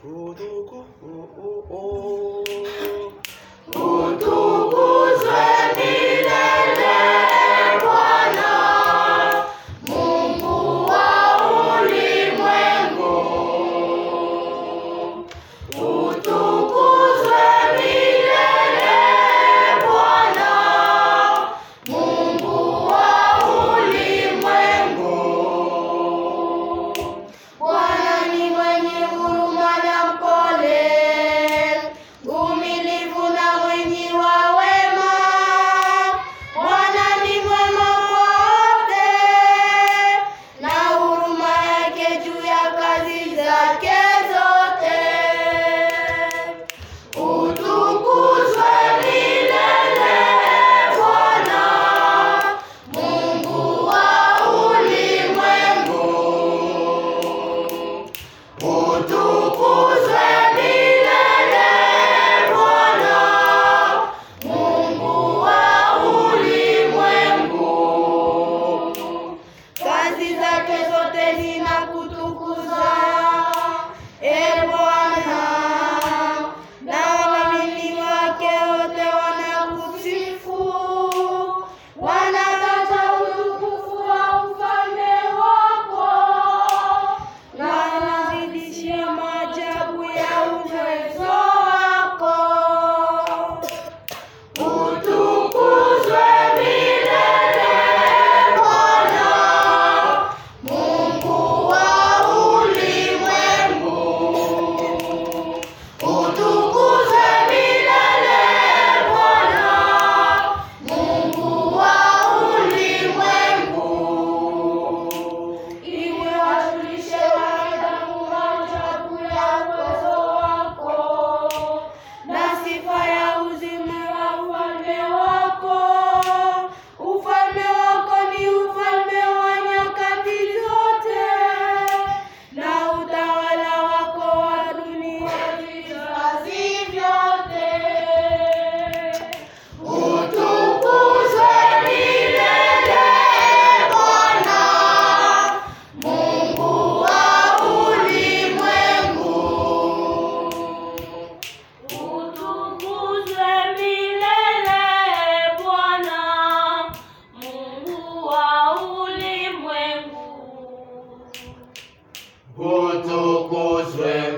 Utukuzwe milele Bwana, Mungu wa ulimwengu. Utukuzwe milele Bwana, Mungu wa ulimwengu. Bwana ni mwenye huruma na mpole, mvumilivu na mwenye wa wema. Bwana ni mwema kwa wote, na huruma yake juu ya kazi zake zote. Utukuzwe milele Bwana, Mungu wa ulimwengu. Utukuzwe milele Bwana, Mungu wa ulimwengu. Kazi zake zote zinakutukuza, Bwana, na waamini wake wote wanakusifu. Wanataja utukufu wa ufalme wako, na wanazidishia maajabu ya uwezo wako. Utukuzwe milele Bwana, Mungu wa ulimwengu. Utukuzwe milele Bwana, Mungu wa ulimwengu. Iwe wajulishe wanadamu maajabu ya uwezo wako, na sifa ya uzima wa ufalme wako. Ufalme wako ni ufalme wa nyakati zote, na utawala wako wa dunia vizazi vyote. Utukuzwe milele Bwana, Mungu wa ulimwengu. Utukuzwe milele Bwana, Mungu wa ulimwengu. Utukuzwe